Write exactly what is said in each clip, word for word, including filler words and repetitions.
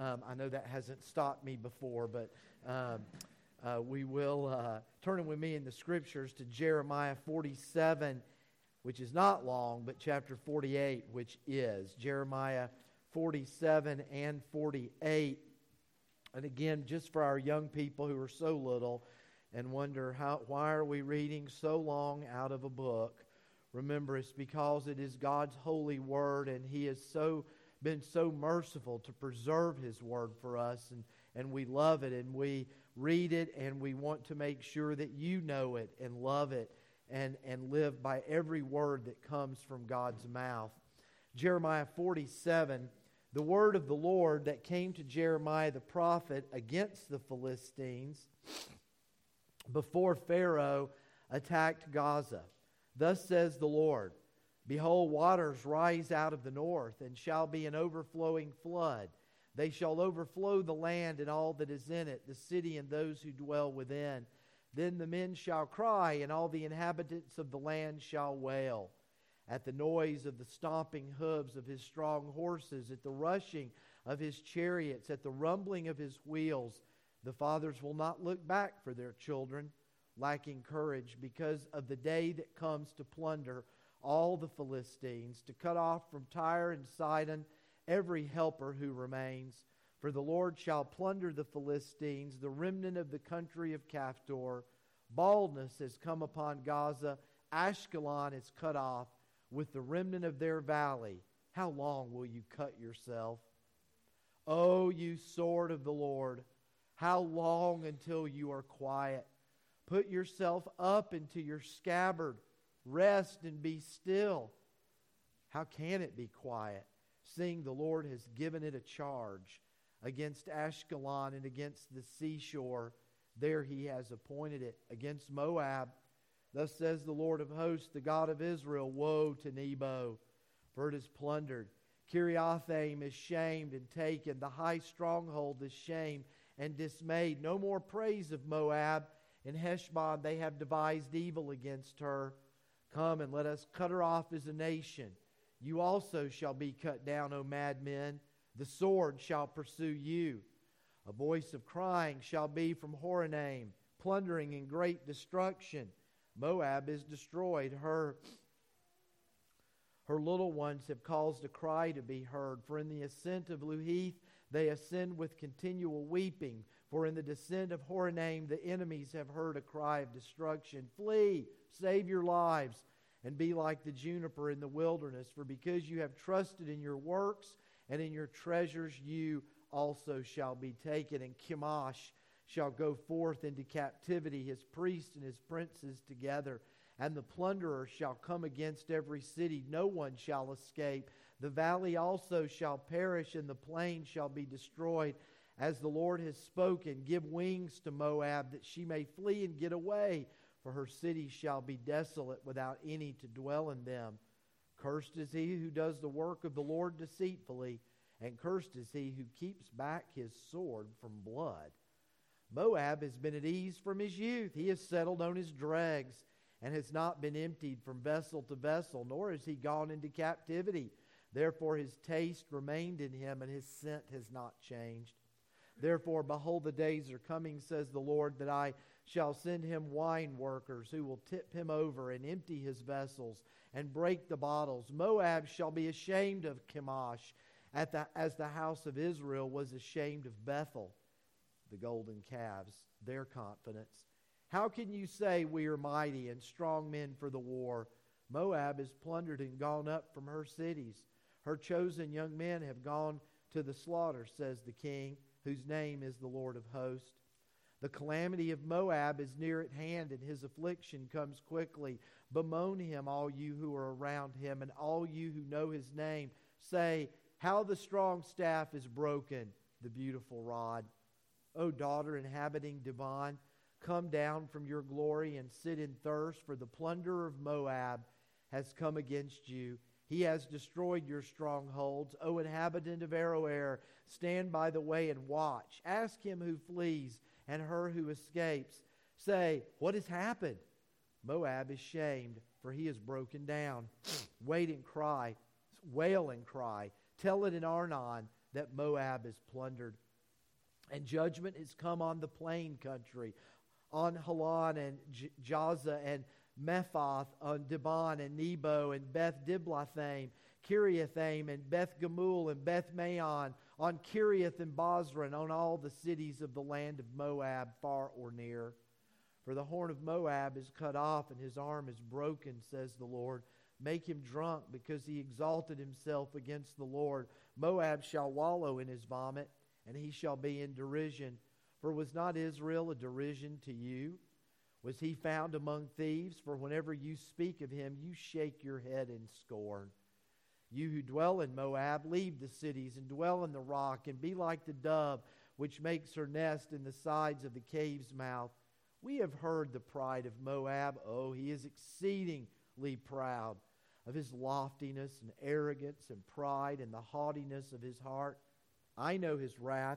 Um, I know that hasn't stopped me before, but um, uh, we will uh, turn with me in the Scriptures to Jeremiah forty-seven, which is not long, but chapter forty-eight, which is. Jeremiah forty-seven and forty-eight. And again, just for our young people who are so little and wonder, how, why are we reading so long out of a book? Remember, it's because it is God's holy word, and He has so been so merciful to preserve His word for us, and, and we love it, and we read it, and we want to make sure that you know it and love it and, and live by every word that comes from God's mouth. Jeremiah forty-seven, the word of the Lord that came to Jeremiah the prophet against the Philistines before Pharaoh attacked Gaza. Thus says the Lord, behold, waters rise out of the north, and shall be an overflowing flood. They shall overflow the land and all that is in it, the city and those who dwell within. Then the men shall cry, and all the inhabitants of the land shall wail. At the noise of the stomping hooves of his strong horses, at the rushing of his chariots, at the rumbling of his wheels, the fathers will not look back for their children, lacking courage, because of the day that comes to plunder all the Philistines, to cut off from Tyre and Sidon every helper who remains. For the Lord shall plunder the Philistines, the remnant of the country of Caphtor. Baldness has come upon Gaza. Ashkelon is cut off with the remnant of their valley. How long will you cut yourself? O you sword of the Lord, how long until you are quiet? Put yourself up into your scabbard. Rest and be still. How can it be quiet, seeing the Lord has given it a charge against Ashkelon and against the seashore? There He has appointed it. Against Moab, thus says the Lord of hosts, the God of Israel, woe to Nebo, for it is plundered. Kiriathaim is shamed and taken. The high stronghold is shamed and dismayed. No more praise of Moab. In Heshbon they have devised evil against her. Come and let us cut her off as a nation. You also shall be cut down, O madmen. The sword shall pursue you. A voice of crying shall be from Horonaim, plundering and great destruction. Moab is destroyed. Her, her little ones have caused a cry to be heard. For in the ascent of Luhith they ascend with continual weeping. For in the descent of Horonaim the enemies have heard a cry of destruction. Flee, save your lives, and be like the juniper in the wilderness. For because you have trusted in your works and in your treasures, you also shall be taken. And Chemosh shall go forth into captivity, his priests and his princes together. And the plunderer shall come against every city. No one shall escape. The valley also shall perish, and the plain shall be destroyed. As the Lord has spoken, give wings to Moab, that she may flee and get away. For her cities shall be desolate, without any to dwell in them. Cursed is he who does the work of the Lord deceitfully, and cursed is he who keeps back his sword from blood. Moab has been at ease from his youth. He has settled on his dregs, and has not been emptied from vessel to vessel, nor has he gone into captivity. Therefore his taste remained in him, and his scent has not changed. Therefore, behold, the days are coming, says the Lord, that I shall send him wine workers who will tip him over and empty his vessels and break the bottles. Moab shall be ashamed of Chemosh, at the, as the house of Israel was ashamed of Bethel, the golden calves, their confidence. How can you say we are mighty and strong men for the war? Moab is plundered and gone up from her cities. Her chosen young men have gone to the slaughter, says the King, whose name is the Lord of hosts. The calamity of Moab is near at hand, and his affliction comes quickly. Bemoan him, all you who are around him, and all you who know his name. Say, how the strong staff is broken, the beautiful rod. O daughter inhabiting Dibon, come down from your glory and sit in thirst, for the plunderer of Moab has come against you. He has destroyed your strongholds. O inhabitant of Aroer, stand by the way and watch. Ask him who flees and her who escapes. Say, what has happened? Moab is shamed, for he is broken down. Wait and cry, wail and cry. Tell it in Arnon. that Moab is plundered. And judgment has come on the plain country, on Halon and J- Jaza and Mephath, on Dibon and Nebo and Beth Diblathaim, Kiriathaim and Beth Gamul and Beth Maon, on Kiriath and Bozrah, and on all the cities of the land of Moab, far or near. For the horn of Moab is cut off, and his arm is broken, says the Lord. Make him drunk, because he exalted himself against the Lord. Moab shall wallow in his vomit, and he shall be in derision. For was not Israel a derision to you? Was he found among thieves? For whenever you speak of him, you shake your head in scorn. You who dwell in Moab, leave the cities and dwell in the rock, and be like the dove which makes her nest in the sides of the cave's mouth. We have heard the pride of Moab. Oh, he is exceedingly proud of his loftiness and arrogance and pride and the haughtiness of his heart. I know his wrath,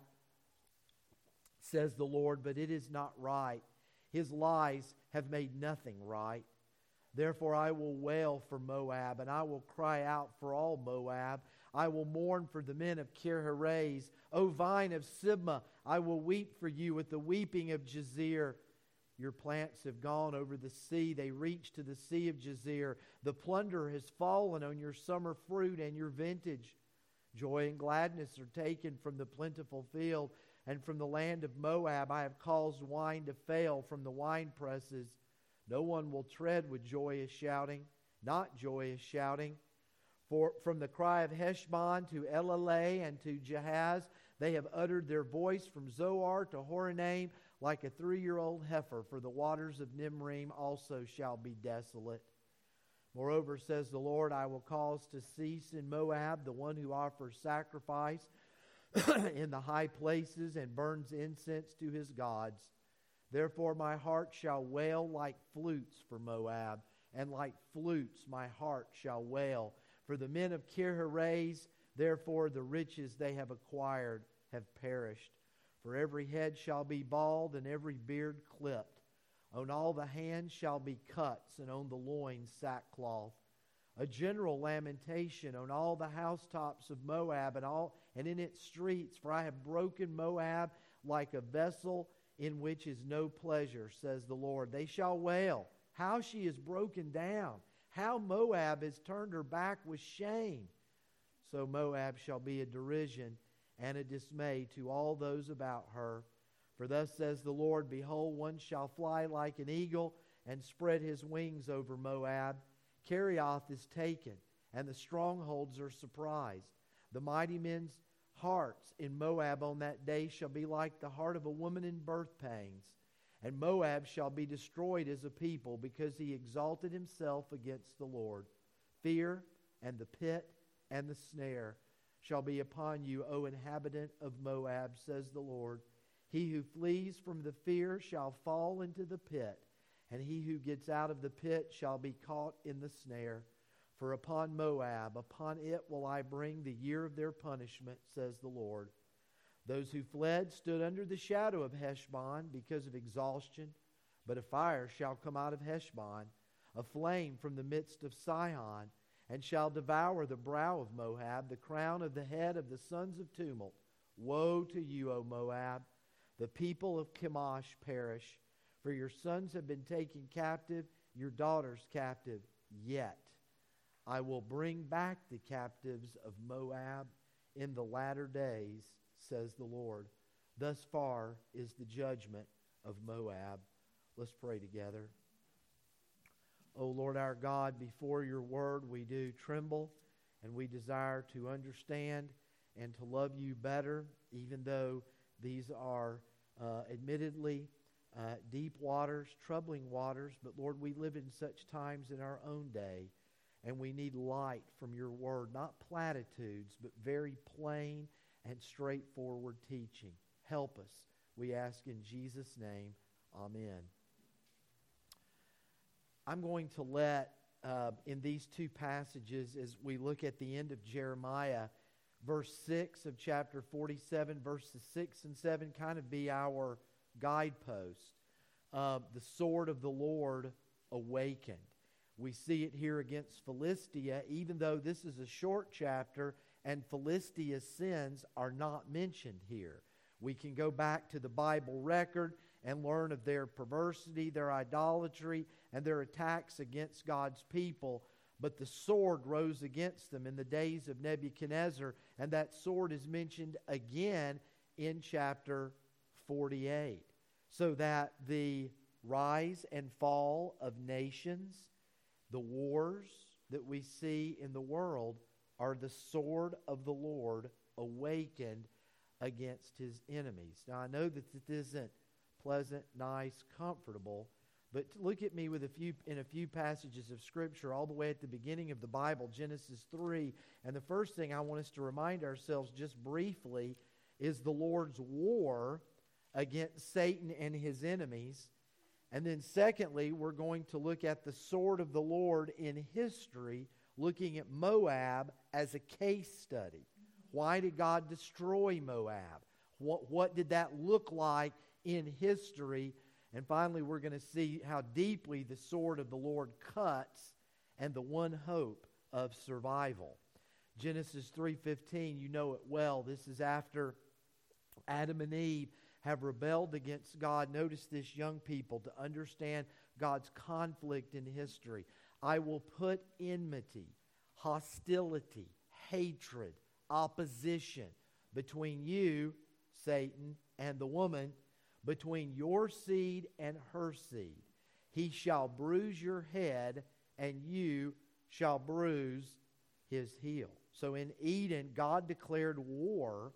says the Lord, but it is not right. His lies have made nothing right. Therefore I will wail for Moab, and I will cry out for all Moab. I will mourn for the men of Kir-Heres. O vine of Sibmah, I will weep for you with the weeping of Jazer. Your plants have gone over the sea. They reach to the sea of Jazer. The plunder has fallen on your summer fruit and your vintage. Joy and gladness are taken from the plentiful field, and from the land of Moab I have caused wine to fail from the wine presses. No one will tread with joyous shouting, not joyous shouting. For from the cry of Heshbon to Elaleh and to Jahaz, they have uttered their voice from Zoar to Horonaim like a three-year-old heifer. For the waters of Nimrim also shall be desolate. Moreover, says the Lord, I will cause to cease in Moab the one who offers sacrifice in the high places and burns incense to his gods. Therefore my heart shall wail like flutes for Moab, and like flutes my heart shall wail. For the men of Kir-Heres, therefore the riches they have acquired have perished. For every head shall be bald, and every beard clipped. On all the hands shall be cuts, and on the loins sackcloth. A general lamentation on all the housetops of Moab and all and in its streets. For I have broken Moab like a vessel in which is no pleasure, says the Lord. They shall wail, how she is broken down, how Moab has turned her back with shame. So Moab shall be a derision and a dismay to all those about her. For thus says the Lord, behold, one shall fly like an eagle and spread his wings over Moab. Kerioth is taken, and the strongholds are surprised. The mighty men's hearts in Moab on that day shall be like the heart of a woman in birth pangs. And Moab shall be destroyed as a people, because he exalted himself against the Lord. Fear and the pit and the snare shall be upon you, O inhabitant of Moab, says the Lord. He who flees from the fear shall fall into the pit, and he who gets out of the pit shall be caught in the snare. For upon Moab, upon it will I bring the year of their punishment, says the Lord. Those who fled stood under the shadow of Heshbon because of exhaustion, but a fire shall come out of Heshbon, a flame from the midst of Sihon, and shall devour the brow of Moab, the crown of the head of the sons of tumult. Woe to you, O Moab! The people of Chemosh perish, for your sons have been taken captive, your daughters captive. Yet I will bring back the captives of Moab in the latter days, says the Lord. Thus far is the judgment of Moab. Let's pray together. O Lord our God, before your word we do tremble, and we desire to understand and to love you better, even though these are uh, admittedly uh, deep waters, troubling waters. But Lord, we live in such times in our own day, and we need light from your word, not platitudes, but very plain and straightforward teaching. Help us, we ask in Jesus' name. Amen. I'm going to let, uh, in these two passages, as we look at the end of Jeremiah, verse six of chapter forty-seven, verses six and seven kind of be our guidepost. Uh, the sword of the Lord awakened. We see it here against Philistia, even though this is a short chapter and Philistia's sins are not mentioned here. We can go back to the Bible record and learn of their perversity, their idolatry, and their attacks against God's people. But the sword rose against them in the days of Nebuchadnezzar, and that sword is mentioned again in chapter forty-eight. So that the rise and fall of nations, the wars that we see in the world, are the sword of the Lord awakened against His enemies. Now, I know that this isn't pleasant, nice, comfortable, but look at me with a few in a few passages of Scripture all the way at the beginning of the Bible, Genesis three. And the first thing I want us to remind ourselves just briefly is the Lord's war against Satan and his enemies. And then secondly, we're going to look at the sword of the Lord in history, looking at Moab as a case study. Why did God destroy Moab? What, what did that look like in history? And finally, we're going to see how deeply the sword of the Lord cuts and the one hope of survival. Genesis three fifteen, you know it well. This is after Adam and Eve have rebelled against God. Notice this, young people, to understand God's conflict in history. I will put enmity, hostility, hatred, opposition between you, Satan, and the woman, between your seed and her seed. He shall bruise your head, and you shall bruise his heel. So in Eden, God declared war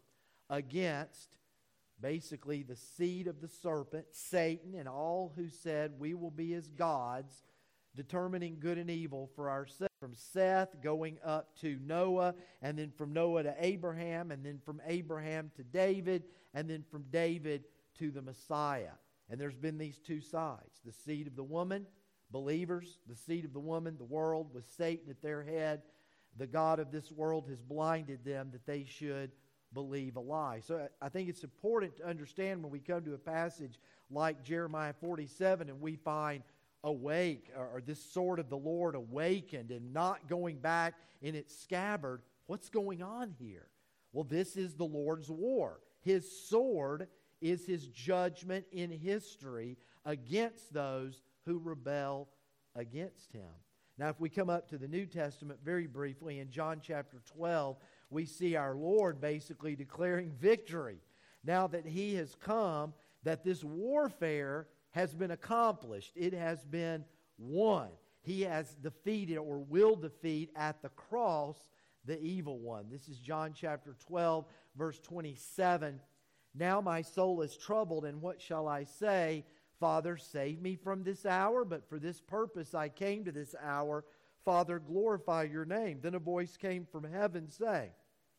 against basically the seed of the serpent, Satan, and all who said we will be as gods, determining good and evil for ourselves. From Seth going up to Noah, and then from Noah to Abraham, and then from Abraham to David, and then from David to the Messiah. And there's been these two sides. The seed of the woman, believers, the seed of the woman, the world, with Satan at their head. The god of this world has blinded them that they should believe a lie. So I think it's important to understand when we come to a passage like Jeremiah forty-seven and we find awake, or this sword of the Lord awakened and not going back in its scabbard, what's going on here? Well, this is the Lord's war. His sword is His judgment in history against those who rebel against Him. Now, if we come up to the New Testament very briefly, in John chapter twelve, we see our Lord basically declaring victory. Now that He has come, that this warfare has been accomplished. It has been won. He has defeated, or will defeat at the cross, the evil one. This is John chapter twelve, verse twenty-seven. Now my soul is troubled, and what shall I say? Father, save me from this hour, but for this purpose I came to this hour. Father, glorify your name. Then a voice came from heaven saying,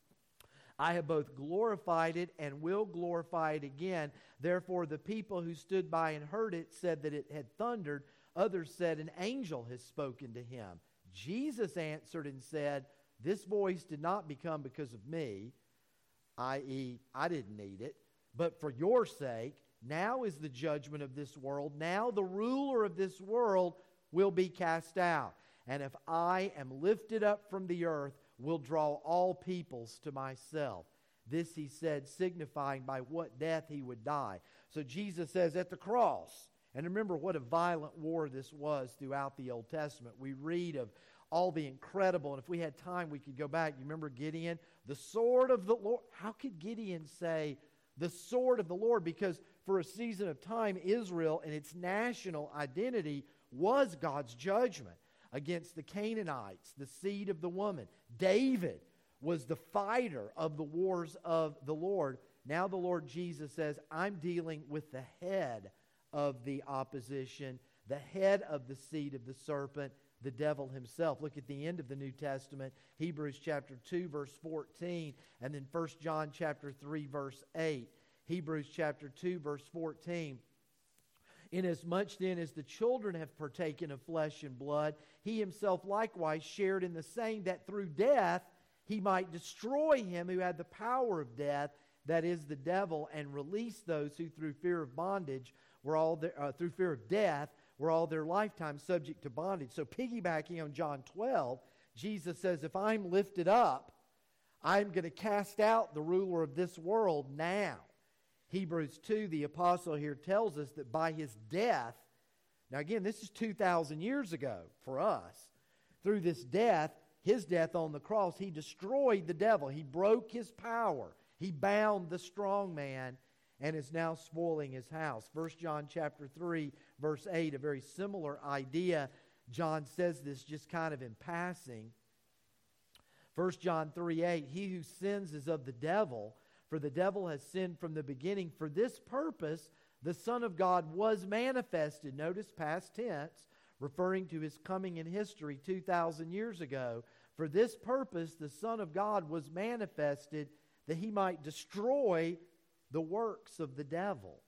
I have both glorified it and will glorify it again. Therefore the people who stood by and heard it said that it had thundered. Others said, an angel has spoken to him. Jesus answered and said, this voice did not become because of me, that is, I didn't need it, but for your sake. Now is the judgment of this world. Now the ruler of this world will be cast out. And if I am lifted up from the earth, will draw all peoples to myself. This he said, signifying by what death he would die. So Jesus says at the cross, and remember what a violent war this was throughout the Old Testament. We read of all the incredible, and if we had time, we could go back. You remember Gideon? The sword of the Lord. How could Gideon say the sword of the Lord? Because for a season of time, Israel and its national identity was God's judgment against the Canaanites, the seed of the woman. David was the fighter of the wars of the Lord. Now the Lord Jesus says, I'm dealing with the head of the opposition, the head of the seed of the serpent, the devil himself. Look at the end of the New Testament, Hebrews chapter two, verse fourteen, and then First John chapter three, verse eight. Hebrews chapter two, verse fourteen. Inasmuch then as the children have partaken of flesh and blood, he himself likewise shared in the same, that through death he might destroy him who had the power of death, that is the devil, and release those who through fear of bondage were all their, uh, through fear of death were all their lifetime subject to bondage. So piggybacking on John twelve, Jesus says, if I'm lifted up, I'm going to cast out the ruler of this world now. Hebrews two, the apostle here tells us that by his death, now again, this is two thousand years ago for us, through this death, his death on the cross, he destroyed the devil. He broke his power. He bound the strong man and is now spoiling his house. First John chapter three, verse eight, a very similar idea. John says this just kind of in passing. First John three eight, he who sins is of the devil, for the devil has sinned from the beginning. For this purpose the Son of God was manifested. Notice past tense, referring to his coming in history two thousand years ago. For this purpose the Son of God was manifested, that he might destroy the works of the devil.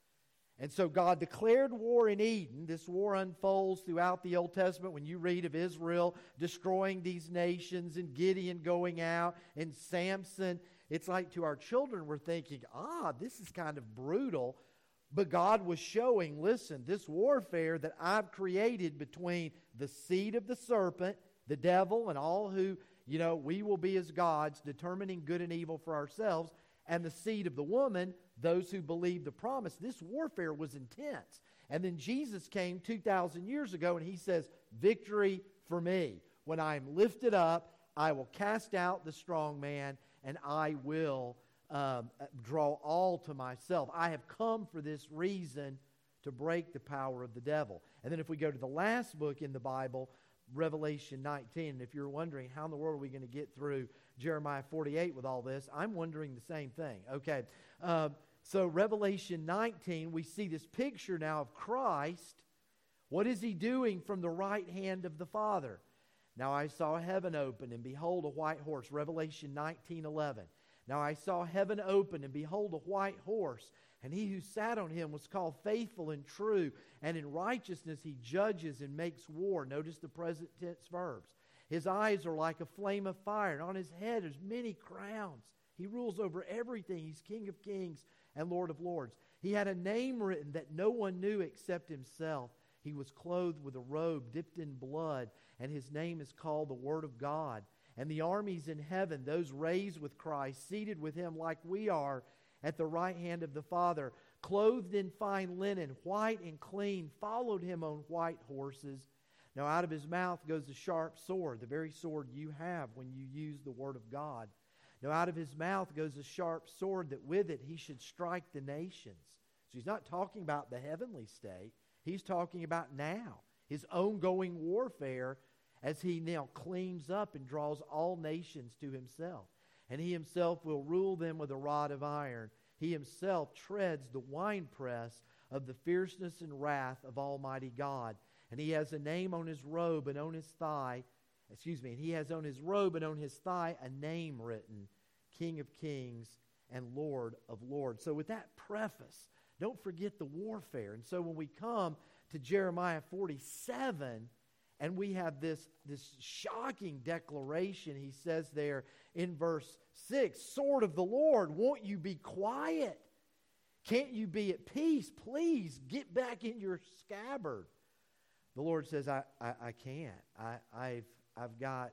And so God declared war in Eden. This war unfolds throughout the Old Testament when you read of Israel destroying these nations and Gideon going out and Samson. It's like to our children we're thinking, ah, this is kind of brutal. But God was showing, listen, this warfare that I've created between the seed of the serpent, the devil, and all who, you know, we will be as gods, determining good and evil for ourselves, and the seed of the woman, those who believe the promise. This warfare was intense. And then Jesus came two thousand years ago and he says, victory for me. When I am lifted up, I will cast out the strong man and I will um, draw all to myself. I have come for this reason, to break the power of the devil. And then if we go to the last book in the Bible, Revelation nineteen, and if you're wondering how in the world are we going to get through Jeremiah forty-eight with all this, I'm wondering the same thing. Okay, um, so Revelation nineteen, we see this picture now of Christ. What is he doing from the right hand of the Father? Now I saw heaven open, and behold a white horse. Revelation nineteen eleven. Now I saw heaven open, and behold a white horse, and he who sat on him was called Faithful and True, and in righteousness he judges and makes war. Notice the present tense verbs. His eyes are like a flame of fire, and on his head is many crowns. He rules over everything. He's King of kings and Lord of lords. He had a name written that no one knew except himself. He was clothed with a robe dipped in blood, and his name is called the Word of God. And the armies in heaven, those raised with Christ, seated with him like we are at the right hand of the Father, clothed in fine linen, white and clean, followed him on white horses. Now out of his mouth goes a sharp sword, the very sword you have when you use the Word of God. Now out of his mouth goes a sharp sword, that with it he should strike the nations. So he's not talking about the heavenly state. He's talking about now, his ongoing warfare, as he now cleans up and draws all nations to himself. And he himself will rule them with a rod of iron. He himself treads the winepress of the fierceness and wrath of Almighty God. And he has a name on his robe and on his thigh, excuse me, and he has on his robe and on his thigh a name written, King of Kings and Lord of Lords. So with that preface, don't forget the warfare. And so when we come to Jeremiah forty-seven, and we have this, this shocking declaration, he says there in verse six, sword of the Lord, won't you be quiet? Can't you be at peace? Please get back in your scabbard. The Lord says, I, I, I can't. I, I've, I've got,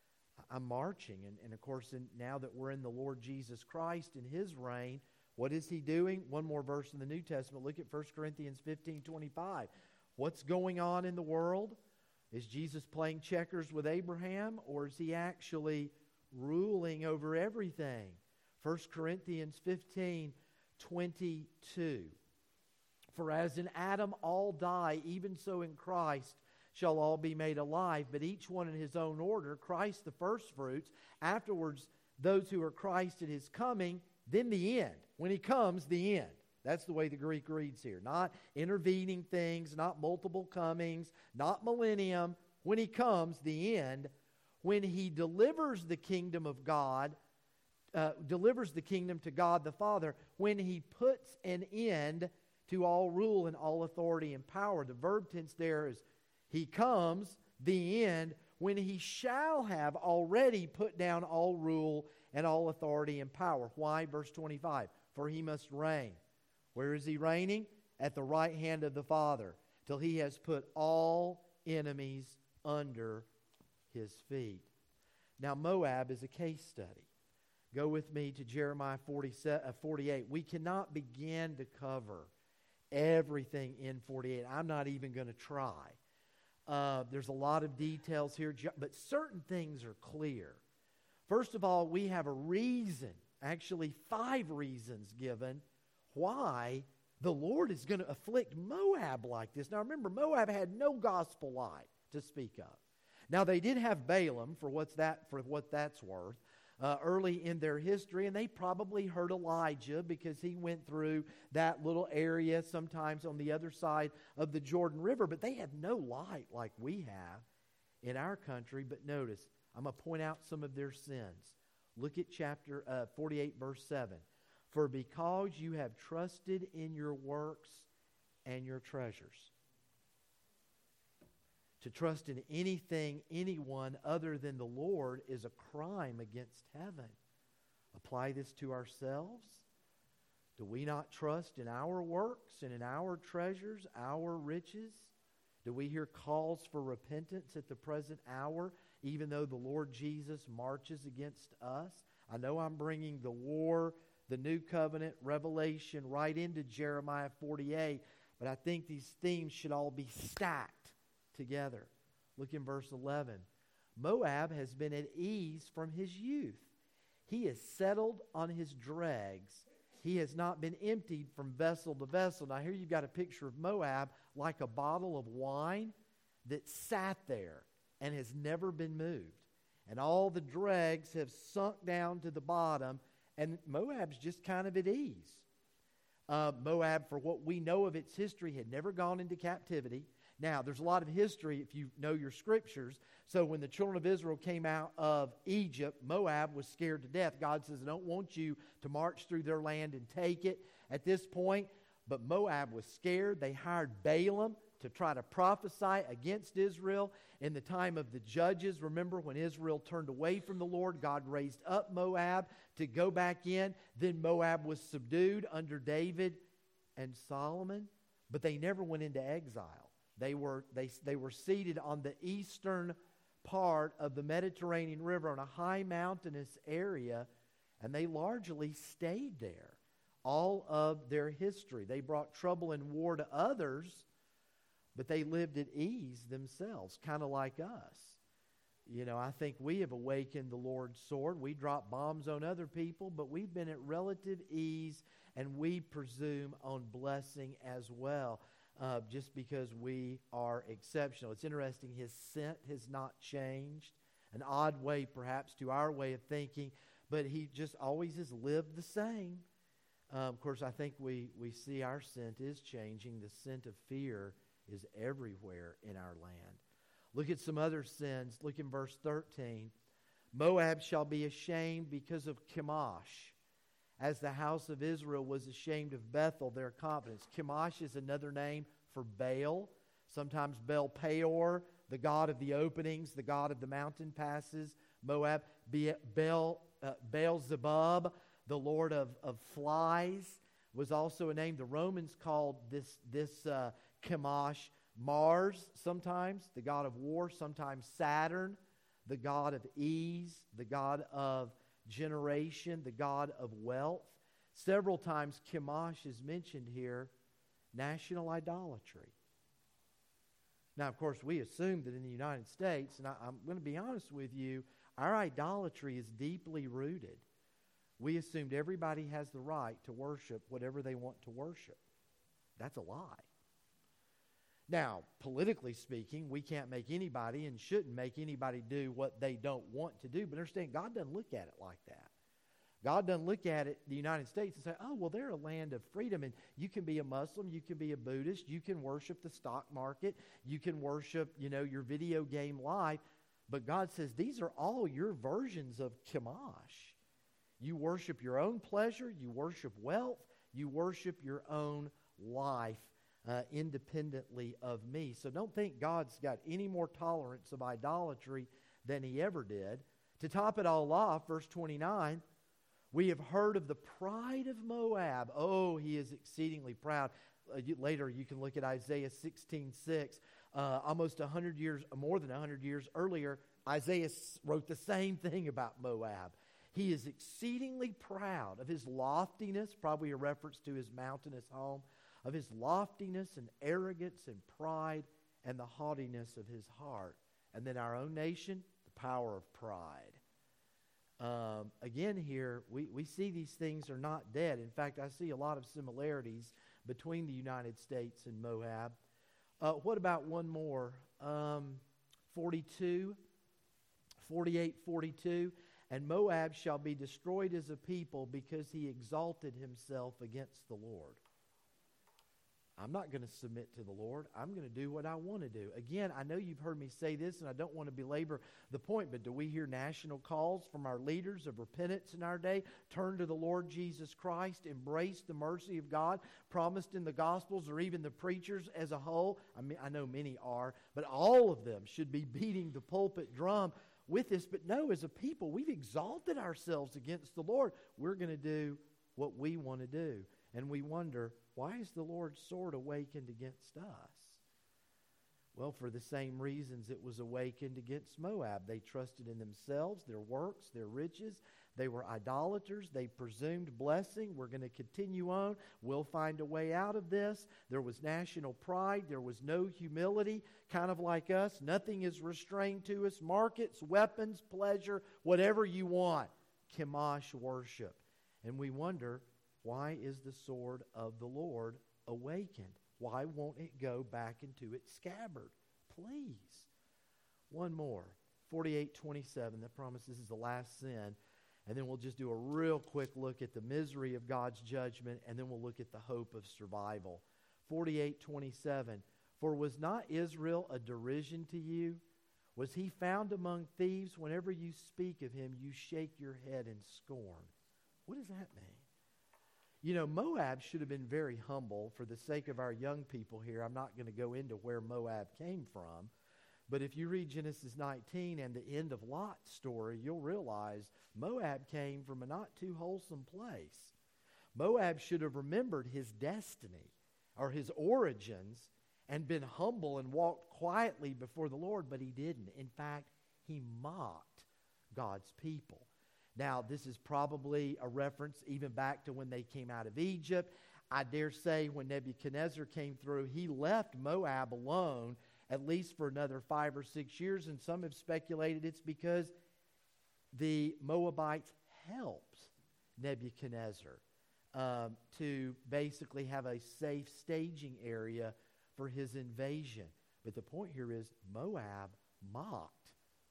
I'm marching. And, and of course, in, now that we're in the Lord Jesus Christ in his reign, what is he doing? One more verse in the New Testament. Look at First Corinthians fifteen twenty-five. What's going on in the world? Is Jesus playing checkers with Abraham, or is he actually ruling over everything? First Corinthians fifteen twenty-two. For as in Adam all die, even so in Christ shall all be made alive, but each one in his own order, Christ the firstfruits, afterwards those who are Christ at his coming, then the end. When he comes, the end. That's the way the Greek reads here. Not intervening things, not multiple comings, not millennium. When he comes, the end. When he delivers the kingdom of God, uh, delivers the kingdom to God the Father, when he puts an end to all rule and all authority and power. The verb tense there is he comes, the end, when he shall have already put down all rule and all authority and power. Why? Verse twenty-five. For he must reign. Where is he reigning? At the right hand of the Father, till he has put all enemies under his feet. Now Moab is a case study. Go with me to Jeremiah forty-eight. We cannot begin to cover everything in forty-eight. I'm not even going to try. Uh, there's a lot of details here, but certain things are clear. First of all, we have a reason, actually five reasons given, why the Lord is going to afflict Moab like this. Now remember, Moab had no gospel light to speak of. Now they did have Balaam, for what's that for what that's worth, uh, early in their history, and they probably heard Elijah because he went through that little area sometimes on the other side of the Jordan River, but they had no light like we have in our country. But notice, I'm going to point out some of their sins. Look at chapter uh, forty-eight, verse seven. For because you have trusted in your works and your treasures. To trust in anything, anyone other than the Lord is a crime against heaven. Apply this to ourselves. Do we not trust in our works and in our treasures, our riches? Do we hear calls for repentance at the present hour, even though the Lord Jesus marches against us? I know I'm bringing the war, the new covenant, Revelation right into Jeremiah forty-eight, but I think these themes should all be stacked together. Look in verse eleven. Moab has been at ease from his youth. He is settled on his dregs. He has not been emptied from vessel to vessel. Now here you've got a picture of Moab like a bottle of wine that sat there and has never been moved. And all the dregs have sunk down to the bottom, and Moab's just kind of at ease. Uh, Moab, for what we know of its history, had never gone into captivity. Now, there's a lot of history if you know your scriptures. So when the children of Israel came out of Egypt, Moab was scared to death. God says, I don't want you to march through their land and take it at this point. But Moab was scared. They hired Balaam to try to prophesy against Israel. In the time of the judges, remember when Israel turned away from the Lord, God raised up Moab to go back in. Then Moab was subdued under David and Solomon, but they never went into exile. They were, they, they were seated on the eastern part of the Mediterranean River on a high mountainous area, and they largely stayed there all of their history. They brought trouble and war to others, but they lived at ease themselves, kind of like us. You know, I think we have awakened the Lord's sword. We drop bombs on other people, but we've been at relative ease, and we presume on blessing as well. Uh, just because we are exceptional. It's interesting, his scent has not changed. An odd way, perhaps, to our way of thinking, but he just always has lived the same. Um, of course, I think we, we see our scent is changing. The scent of fear is everywhere in our land. Look at some other sins. Look in verse thirteen. Moab shall be ashamed because of Chemosh, as the house of Israel was ashamed of Bethel, their confidence. Chemosh is another name for Baal. Sometimes Baal Peor, the god of the openings, the god of the mountain passes. Moab, Baal, uh, Baal-zebub, the lord of, of flies, was also a name. The Romans called this, this uh, Chemosh Mars sometimes, the god of war, sometimes Saturn, the god of ease, the god of generation, the god of wealth. Several times Chemosh is mentioned here, national idolatry. Now, of course, we assume that in the United States, and I, I'm going to be honest with you, our idolatry is deeply rooted. We assumed everybody has the right to worship whatever they want to worship. That's a lie. Now, politically speaking, we can't make anybody and shouldn't make anybody do what they don't want to do. But understand, God doesn't look at it like that. God doesn't look at it, the United States, and say, oh, well, they're a land of freedom, and you can be a Muslim, you can be a Buddhist, you can worship the stock market, you can worship, you know, your video game life. But God says, these are all your versions of Chemosh. You worship your own pleasure, you worship wealth, you worship your own life. Uh, independently of me. So don't think God's got any more tolerance of idolatry than he ever did. To top it all off, verse twenty-nine, we have heard of the pride of Moab. Oh, he is exceedingly proud. Uh, you, later you can look at Isaiah sixteen six. Uh, almost one hundred years, more than one hundred years earlier, Isaiah wrote the same thing about Moab. He is exceedingly proud of his loftiness, probably a reference to his mountainous home, of his loftiness and arrogance and pride and the haughtiness of his heart. And then our own nation, the power of pride. Um, again here, we, we see these things are not dead. In fact, I see a lot of similarities between the United States and Moab. Uh, what about one more? Um, forty-two, forty-eight, forty-two. And Moab shall be destroyed as a people because he exalted himself against the Lord. I'm not going to submit to the Lord. I'm going to do what I want to do. Again, I know you've heard me say this, and I don't want to belabor the point, but do we hear national calls from our leaders of repentance in our day? Turn to the Lord Jesus Christ, embrace the mercy of God promised in the Gospels, or even the preachers as a whole. I mean, I know many are, but all of them should be beating the pulpit drum with this. But no, as a people, we've exalted ourselves against the Lord. We're going to do what we want to do. And we wonder, why is the Lord's sword awakened against us? Well, for the same reasons it was awakened against Moab. They trusted in themselves, their works, their riches. They were idolaters. They presumed blessing. We're going to continue on. We'll find a way out of this. There was national pride. There was no humility, kind of like us. Nothing is restrained to us. Markets, weapons, pleasure, whatever you want. Chemosh worship. And we wonder, why is the sword of the Lord awakened? Why won't it go back into its scabbard? Please. One more. forty-eight twenty-seven. That promises is the last sin. And then we'll just do a real quick look at the misery of God's judgment, and then we'll look at the hope of survival. forty-eight twenty-seven. For was not Israel a derision to you? Was he found among thieves? Whenever you speak of him, you shake your head in scorn. What does that mean? You know, Moab should have been very humble. For the sake of our young people here, I'm not going to go into where Moab came from. But if you read Genesis nineteen and the end of Lot's story, you'll realize Moab came from a not too wholesome place. Moab should have remembered his destiny or his origins and been humble and walked quietly before the Lord, but he didn't. In fact, he mocked God's people. Now, this is probably a reference even back to when they came out of Egypt. I dare say when Nebuchadnezzar came through, he left Moab alone at least for another five or six years, and some have speculated it's because the Moabites helped Nebuchadnezzar um, to basically have a safe staging area for his invasion. But the point here is Moab mocked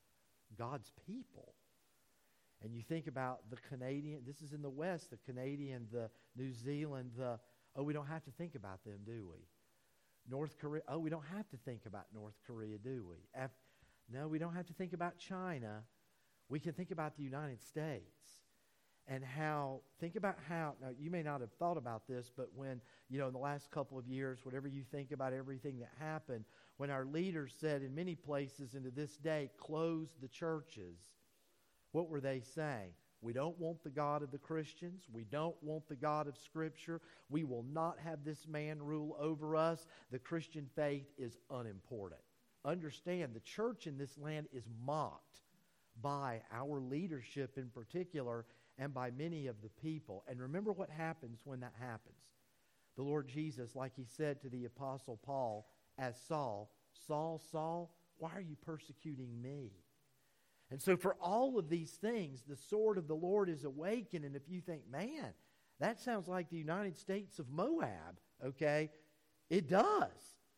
God's people. And you think about the Canadian, this is in the West, the Canadian, the New Zealand, the, oh, we don't have to think about them, do we? North Korea, oh, we don't have to think about North Korea, do we? Af- no, we don't have to think about China. We can think about the United States. And how, think about how, now you may not have thought about this, but when, you know, in the last couple of years, whatever you think about everything that happened, when our leaders said in many places and to this day, close the churches, what were they saying? We don't want the God of the Christians. We don't want the God of Scripture. We will not have this man rule over us. The Christian faith is unimportant. Understand, the church in this land is mocked by our leadership in particular and by many of the people. And remember what happens when that happens. The Lord Jesus, like he said to the Apostle Paul, as Saul, Saul, Saul, why are you persecuting me? And so for all of these things, the sword of the Lord is awakened. And if you think, man, that sounds like the United States of Moab, okay? It does.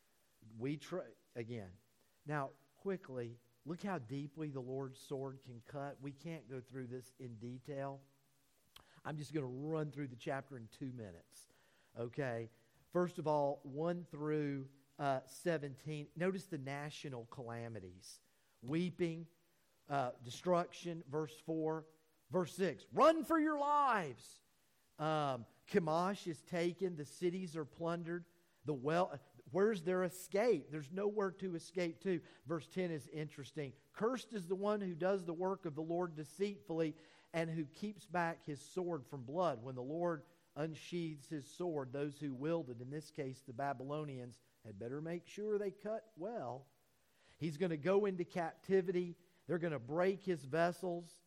We try, again. Now, quickly, look how deeply the Lord's sword can cut. We can't go through this in detail. I'm just going to run through the chapter in two minutes, okay? First of all, one through uh, seventeen. Notice the national calamities. Weeping, Uh, destruction, verse four. Verse six, run for your lives. Um, Chemosh is taken. The cities are plundered. The well, where's their escape? There's nowhere to escape to. Verse ten is interesting. Cursed is the one who does the work of the Lord deceitfully and who keeps back his sword from blood. When the Lord unsheathes his sword, those who wielded, in this case the Babylonians, had better make sure they cut well. He's going to go into captivity. They're going to break his vessels,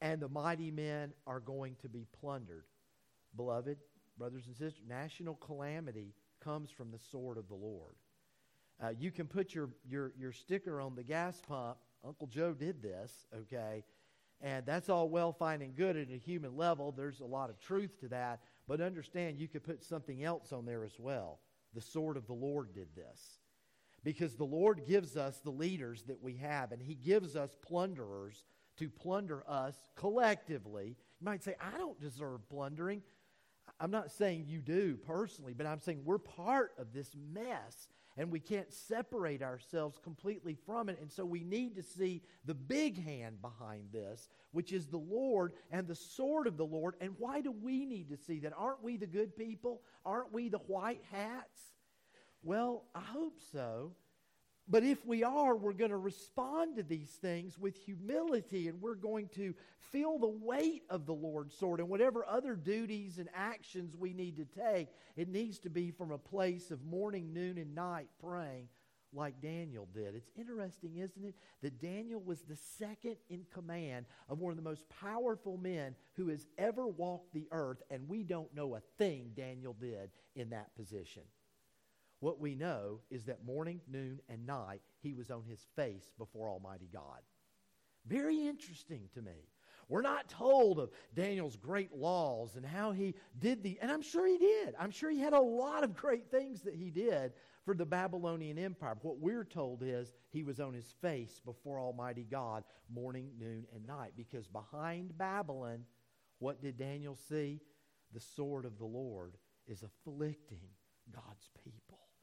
and the mighty men are going to be plundered. Beloved, brothers and sisters, national calamity comes from the sword of the Lord. Uh, you can put your, your, your sticker on the gas pump. Uncle Joe did this, okay? And that's all well, fine, and good at a human level. There's a lot of truth to that. But understand, you could put something else on there as well. The sword of the Lord did this. Because the Lord gives us the leaders that we have, and He gives us plunderers to plunder us collectively. You might say, I don't deserve plundering. I'm not saying you do personally, but I'm saying we're part of this mess, and we can't separate ourselves completely from it. And so we need to see the big hand behind this, which is the Lord and the sword of the Lord. And why do we need to see that? Aren't we the good people? Aren't we the white hats? Well, I hope so. But if we are, we're going to respond to these things with humility, and we're going to feel the weight of the Lord's sword. And whatever other duties and actions we need to take, it needs to be from a place of morning, noon, and night praying like Daniel did. It's interesting, isn't it, that Daniel was the second in command of one of the most powerful men who has ever walked the earth, and we don't know a thing Daniel did in that position. What we know is that morning, noon, and night, he was on his face before Almighty God. Very interesting to me. We're not told of Daniel's great laws and how he did the, and I'm sure he did. I'm sure he had a lot of great things that he did for the Babylonian Empire. What we're told is he was on his face before Almighty God morning, noon, and night. Because behind Babylon, what did Daniel see? The sword of the Lord is afflicting God's people.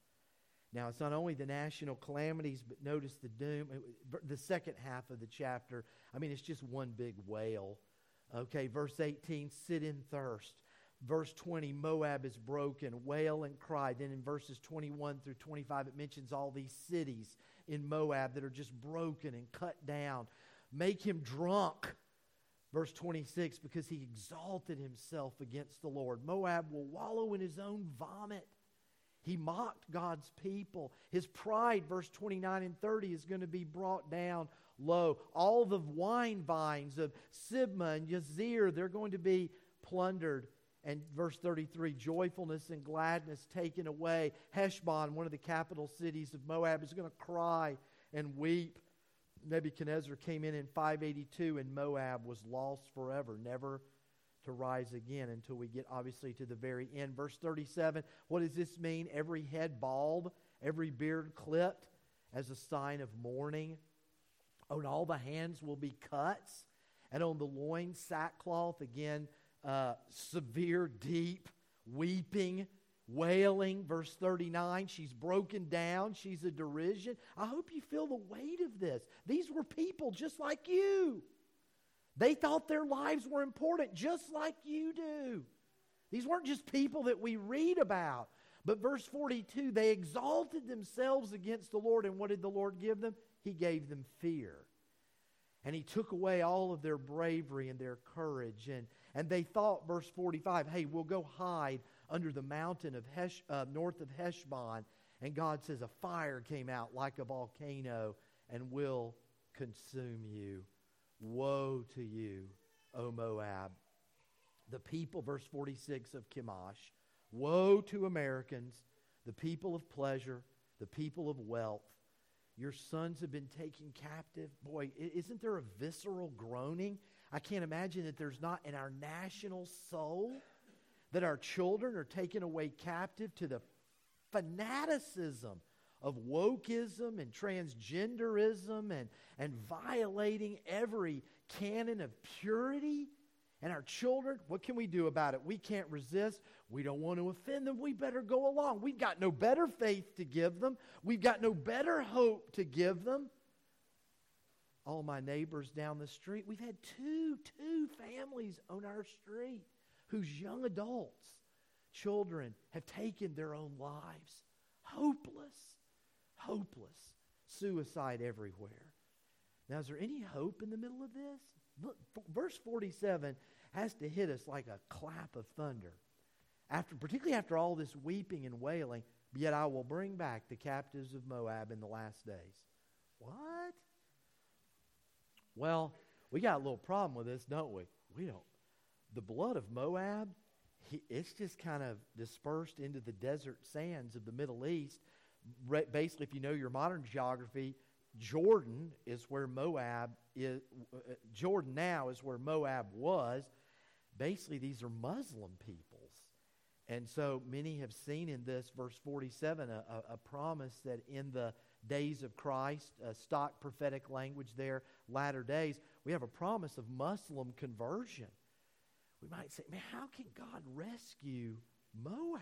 Now, it's not only the national calamities, but notice the doom. The second half of the chapter, I mean, it's just one big wail. Okay, verse eighteen, sit in thirst. Verse twenty, Moab is broken, wail and cry. Then in verses twenty-one through twenty-five, it mentions all these cities in Moab that are just broken and cut down. Make him drunk. Verse twenty-six, because he exalted himself against the Lord. Moab will wallow in his own vomit. He mocked God's people. His pride, verse twenty-nine and thirty, is going to be brought down low. All the wine vines of Sibmah and Yazir, they're going to be plundered. And verse thirty-three, joyfulness and gladness taken away. Heshbon, one of the capital cities of Moab, is going to cry and weep. Nebuchadnezzar came in in five eighty-two, and Moab was lost forever, never to rise again until we get obviously to the very end. Verse thirty-seven, what does this mean? Every head bald, every beard clipped as a sign of mourning. On all the hands will be cuts, and on the loins sackcloth. Again, uh, severe, deep weeping, wailing. Verse thirty-nine, she's broken down. She's a derision. I hope you feel the weight of this. These were people just like you. They thought their lives were important just like you do. These weren't just people that we read about. But verse forty-two, they exalted themselves against the Lord. And what did the Lord give them? He gave them fear. And He took away all of their bravery and their courage. And, and they thought, verse forty-five, hey, we'll go hide under the mountain of Hesh, uh, north of Heshbon. And God says a fire came out like a volcano and will consume you. Woe to you, O Moab. The people, verse forty-six of Chemosh. Woe to Americans, the people of pleasure, the people of wealth. Your sons have been taken captive. Boy, isn't there a visceral groaning? I can't imagine that there's not in our national soul that our children are taken away captive to the fanaticism of wokeism and transgenderism and, and violating every canon of purity. And our children, what can we do about it? We can't resist. We don't want to offend them. We better go along. We've got no better faith to give them. We've got no better hope to give them. All my neighbors down the street, we've had two, two families on our street whose young adults, children, have taken their own lives. Hopeless. Hopeless. Suicide everywhere. Now, is there any hope in the middle of this? Look, verse forty-seven has to hit us like a clap of thunder. After, particularly after all this weeping and wailing, yet I will bring back the captives of Moab in the last days. What? Well, we got a little problem with this, don't we? We don't. The blood of Moab, he, it's just kind of dispersed into the desert sands of the Middle East. Re- basically, if you know your modern geography, Jordan is where Moab is. Uh, Jordan now is where Moab was. Basically, these are Muslim peoples. And so many have seen in this, verse forty-seven, a, a, a promise that in the days of Christ, uh, stock prophetic language there, latter days, we have a promise of Muslim conversion. We might say, man, how can God rescue Moab?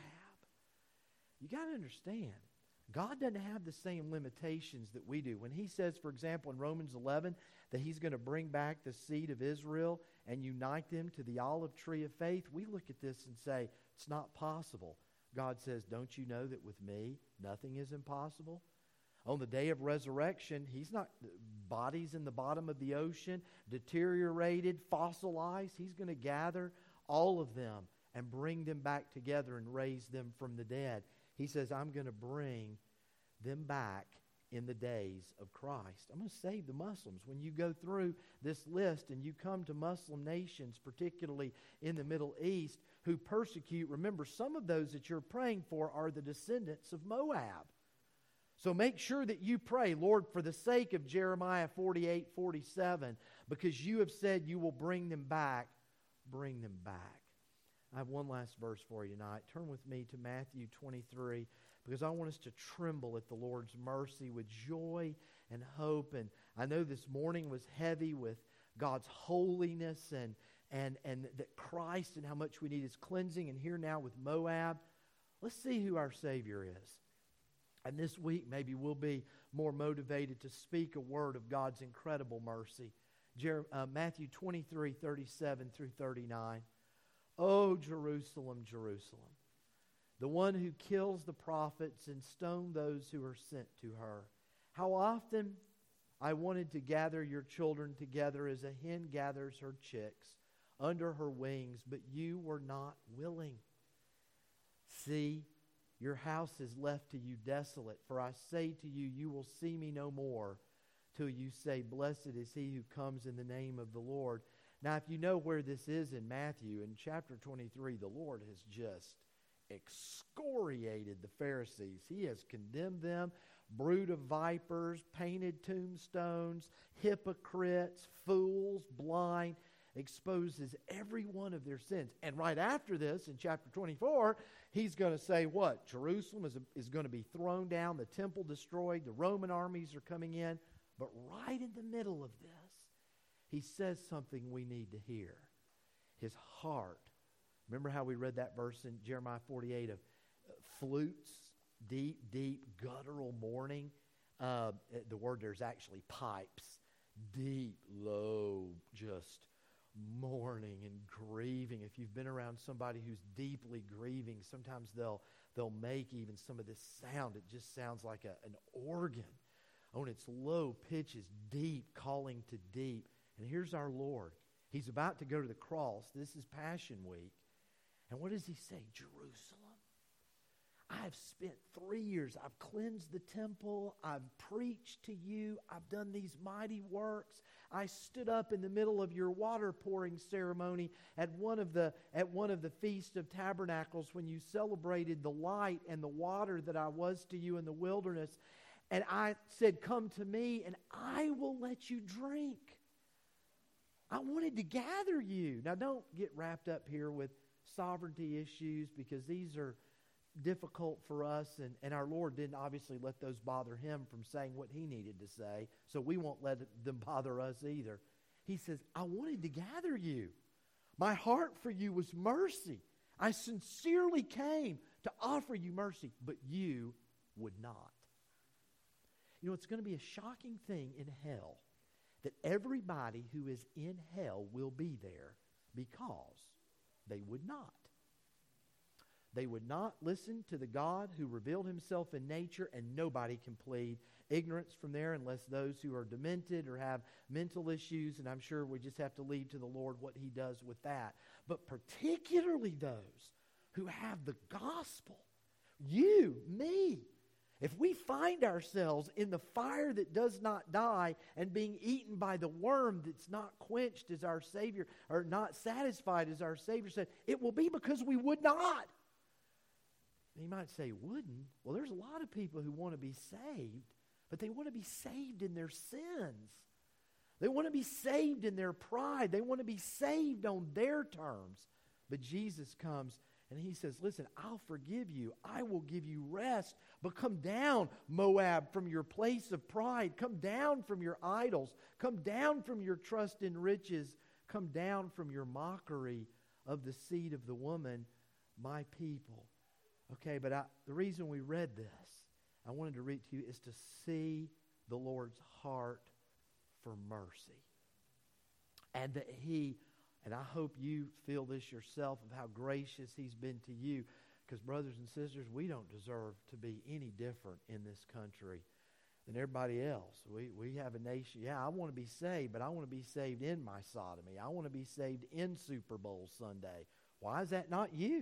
You got to understand, God doesn't have the same limitations that we do. When he says, for example, in Romans eleven, that he's going to bring back the seed of Israel and unite them to the olive tree of faith, we look at this and say, it's not possible. God says, don't you know that with me, nothing is impossible? On the day of resurrection, he's not, bodies in the bottom of the ocean, deteriorated, fossilized. He's going to gather all of them and bring them back together and raise them from the dead. He says, I'm going to bring them back in the days of Christ. I'm going to save the Muslims. When you go through this list and you come to Muslim nations, particularly in the Middle East, who persecute, remember, some of those that you're praying for are the descendants of Moab. So make sure that you pray, Lord, for the sake of Jeremiah forty-eight, forty-seven, because you have said you will bring them back, bring them back. I have one last verse for you tonight. Turn with me to Matthew twenty-three, because I want us to tremble at the Lord's mercy with joy and hope. And I know this morning was heavy with God's holiness and, and, and that Christ and how much we need His cleansing. And here now with Moab, let's see who our Savior is. And this week maybe we'll be more motivated to speak a word of God's incredible mercy. Jer- uh, Matthew twenty-three, thirty-seven through thirty-nine. Oh, Jerusalem, Jerusalem, the one who kills the prophets and stones those who are sent to her. How often I wanted to gather your children together as a hen gathers her chicks under her wings, but you were not willing. See, your house is left to you desolate, for I say to you, you will see me no more till you say, blessed is he who comes in the name of the Lord. Now, if you know where this is in Matthew, in chapter twenty-three, the Lord has just excoriated the Pharisees. He has condemned them, brood of vipers, painted tombstones, hypocrites, fools, blind, exposes every one of their sins. And right after this, in chapter twenty-four, he's going to say what? Jerusalem is, is going to be thrown down, the temple destroyed, the Roman armies are coming in. But right in the middle of this, he says something we need to hear. His heart. Remember how we read that verse in Jeremiah forty-eight of uh, flutes, deep, deep, guttural mourning? Uh, the word there's actually pipes. Deep, low, just mourning and grieving. If you've been around somebody who's deeply grieving, sometimes they'll they'll make even some of this sound. It just sounds like a, an organ on its low pitches, deep, calling to deep. And here's our Lord. He's about to go to the cross. This is Passion Week. And what does he say? Jerusalem, I've spent three years. I've cleansed the temple. I've preached to you. I've done these mighty works. I stood up in the middle of your water pouring ceremony at one of the at one of the Feast of Tabernacles when you celebrated the light and the water that I was to you in the wilderness. And I said, come to me and I will let you drink. I wanted to gather you. Now don't get wrapped up here with sovereignty issues, because these are difficult for us, and, and our Lord didn't obviously let those bother him from saying what he needed to say, so we won't let them bother us either. He says, I wanted to gather you. My heart for you was mercy. I sincerely came to offer you mercy, but you would not. You know, it's going to be a shocking thing in hell that everybody who is in hell will be there because they would not. They would not listen to the God who revealed himself in nature, and nobody can plead ignorance from there unless those who are demented or have mental issues, and I'm sure we just have to leave to the Lord what he does with that. But particularly those who have the gospel, you, me, If we find ourselves in the fire that does not die and being eaten by the worm that's not quenched as our Savior, or not satisfied as our Savior said, it will be because we would not. And you might say, wouldn't? Well, there's a lot of people who want to be saved, but they want to be saved in their sins. They want to be saved in their pride. They want to be saved on their terms. But Jesus comes and he says, listen, I'll forgive you. I will give you rest. But come down, Moab, from your place of pride. Come down from your idols. Come down from your trust in riches. Come down from your mockery of the seed of the woman, my people. Okay, but I, the reason we read this, I wanted to read to you, is to see the Lord's heart for mercy. And that he... And I hope you feel this yourself of how gracious he's been to you. Because brothers and sisters, we don't deserve to be any different in this country than everybody else. We we have a nation. Yeah, I want to be saved, but I want to be saved in my sodomy. I want to be saved in Super Bowl Sunday. Why is that not you?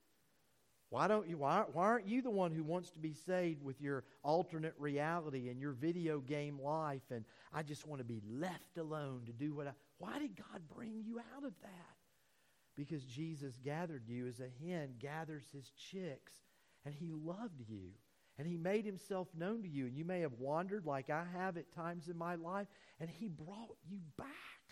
Why don't you? Why, why aren't you the one who wants to be saved with your alternate reality and your video game life? And I just want to be left alone to do what I... Why did God bring you out of that? Because Jesus gathered you as a hen gathers his chicks. And he loved you. And he made himself known to you. And you may have wandered like I have at times in my life. And he brought you back.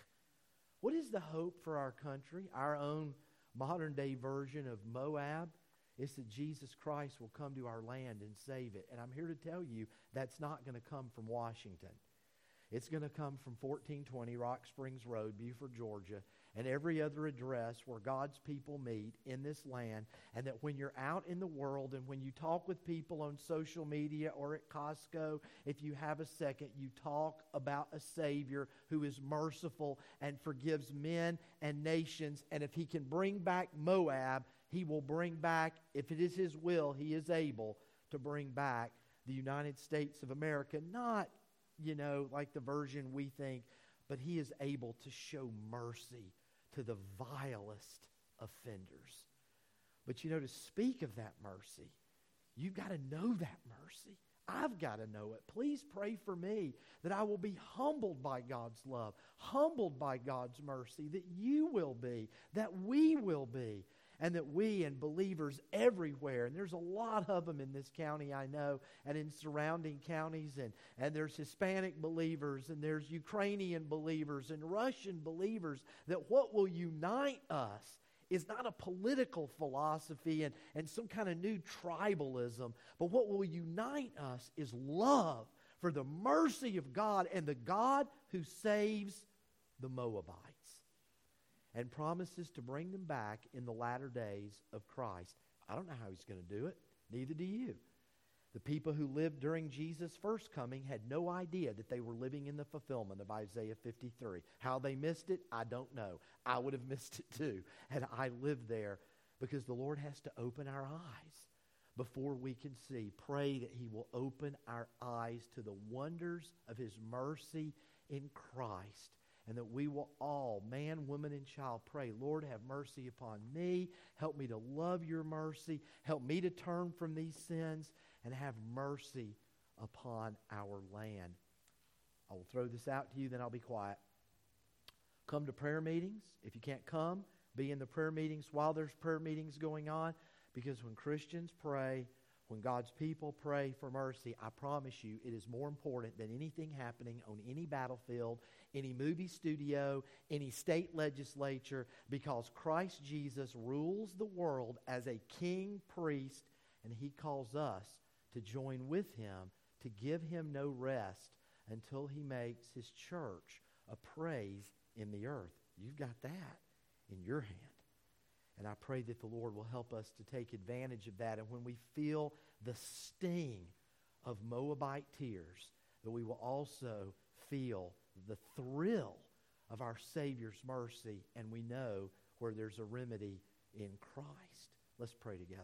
What is the hope for our country? Our own modern day version of Moab? It's that Jesus Christ will come to our land and save it. And I'm here to tell you that's not going to come from Washington. It's going to come from fourteen twenty Rock Springs Road, Beaufort, Georgia, and every other address where God's people meet in this land. And that when you're out in the world and when you talk with people on social media or at Costco, if you have a second, you talk about a Savior who is merciful and forgives men and nations. And if he can bring back Moab, he will bring back, if it is his will, he is able to bring back the United States of America. Not, you know, like the version we think, but he is able to show mercy to the vilest offenders. But, you know, to speak of that mercy, you've got to know that mercy. I've got to know it. Please pray for me that I will be humbled by God's love, humbled by God's mercy, that you will be, that we will be. And that we and believers everywhere, and there's a lot of them in this county, I know, and in surrounding counties, and, and there's Hispanic believers, and there's Ukrainian believers, and Russian believers, that what will unite us is not a political philosophy and, and some kind of new tribalism, but what will unite us is love for the mercy of God and the God who saves the Moabites. And promises to bring them back in the latter days of Christ. I don't know how he's going to do it. Neither do you. The people who lived during Jesus' first coming had no idea that they were living in the fulfillment of Isaiah fifty-three. How they missed it, I don't know. I would have missed it too had I lived there, because the Lord has to open our eyes before we can see. Pray that he will open our eyes to the wonders of his mercy in Christ. And that we will all, man, woman, and child, pray, Lord, have mercy upon me. Help me to love your mercy. Help me to turn from these sins and have mercy upon our land. I will throw this out to you, then I'll be quiet. Come to prayer meetings. If you can't come, be in the prayer meetings while there's prayer meetings going on. Because when Christians pray, when God's people pray for mercy, I promise you it is more important than anything happening on any battlefield, any movie studio, any state legislature, because Christ Jesus rules the world as a king priest, and he calls us to join with him to give him no rest until he makes his church a praise in the earth. You've got that in your hand. And I pray that the Lord will help us to take advantage of that. And when we feel the sting of Moabite tears, that we will also feel the thrill of our Savior's mercy, and we know where there's a remedy in Christ. Let's pray together.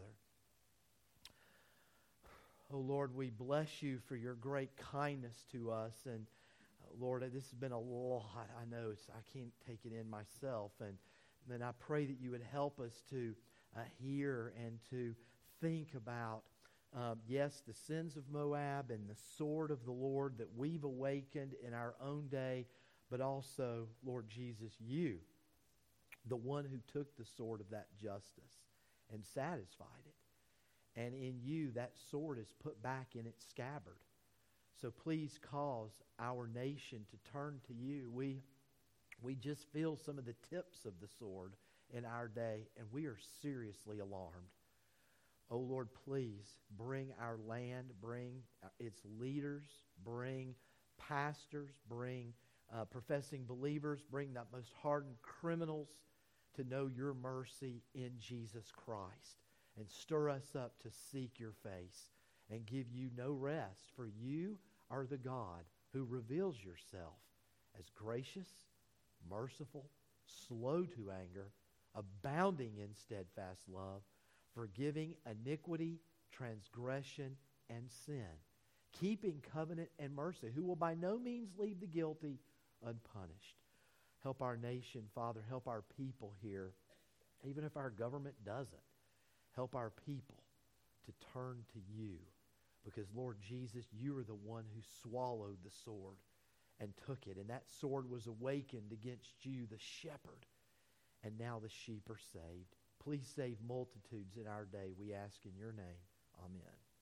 Oh, Lord, we bless you for your great kindness to us. And, uh, Lord, this has been a lot. I know it's, I can't take it in myself. And then I pray that you would help us to uh, hear and to think about Um, yes, the sins of Moab and the sword of the Lord that we've awakened in our own day, but also, Lord Jesus, you, the one who took the sword of that justice and satisfied it. And in you, that sword is put back in its scabbard. So please cause our nation to turn to you. We, we just feel some of the tips of the sword in our day, and we are seriously alarmed. Oh, Lord, please bring our land, bring its leaders, bring pastors, bring uh, professing believers, bring the most hardened criminals to know your mercy in Jesus Christ. And stir us up to seek your face and give you no rest, for you are the God who reveals yourself as gracious, merciful, slow to anger, abounding in steadfast love, forgiving iniquity, transgression, and sin, keeping covenant and mercy, who will by no means leave the guilty unpunished. Help our nation, Father. Help our people here, even if our government doesn't. Help our people to turn to you, because, Lord Jesus, you are the one who swallowed the sword and took it, and that sword was awakened against you, the shepherd, and now the sheep are saved. Please save multitudes in our day, we ask in your name. Amen.